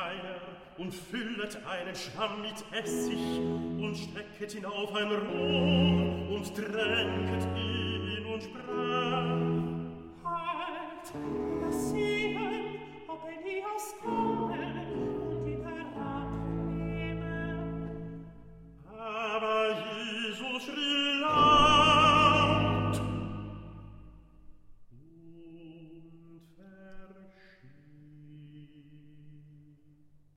einer und füllet einen Schwamm mit Essig und stecket ihn auf ein Rohr und tränket ihn und sprach: Halt, lass sehen, ob Elias kommt.